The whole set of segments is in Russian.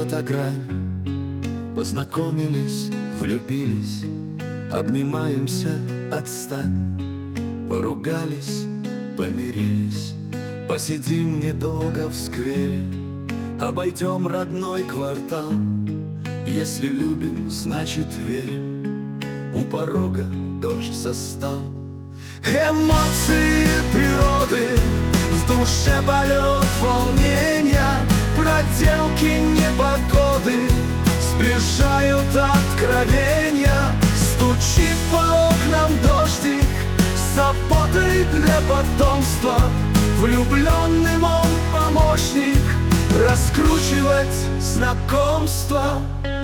та грань. Познакомились, влюбились, обнимаемся, отстань. Поругались, помирились, посидим недолго в сквере, обойдем родной квартал. Если любим, значит верим, у порога дождь застал. Эмоции природы, в душе полет волнения, проделки непогоды сближают откровения. Стучит по окнам дождик, заботой для потомства. Влюбленным он помощник раскручивать знакомства.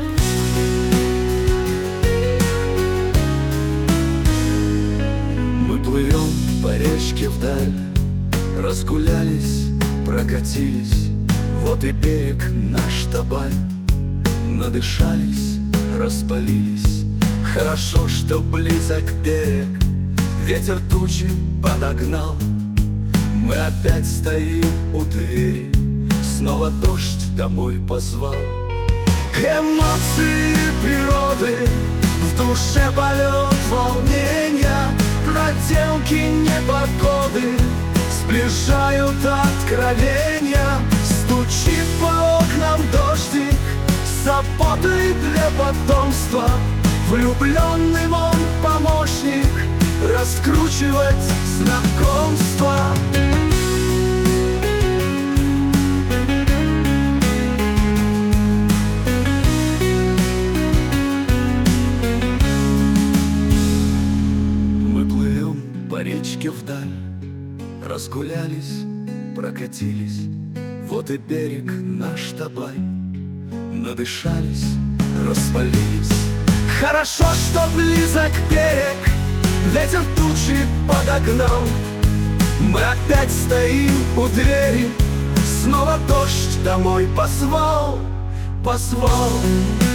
Мы плывем по речке вдаль, разгулялись, прокатились, вот и берег наш Тоболь. Надышались, распалились, хорошо, что близок берег. Ветер тучи подогнал, мы опять стоим у двери, снова дождь домой позвал. Эмоции природы, в душе полет волнения, проделки непогоды сближают откровения. Стучит по окнам дождик, заботой для потомства. Влюбленным он помощник раскручивать знакомства. Мы плывем по речке вдаль, разгулялись, прокатились, вот и берег наш Тоболь. Надышались, распалились, хорошо, что близок берег. Ветер тучи подогнал, мы опять стоим у двери, снова дождь домой позвал.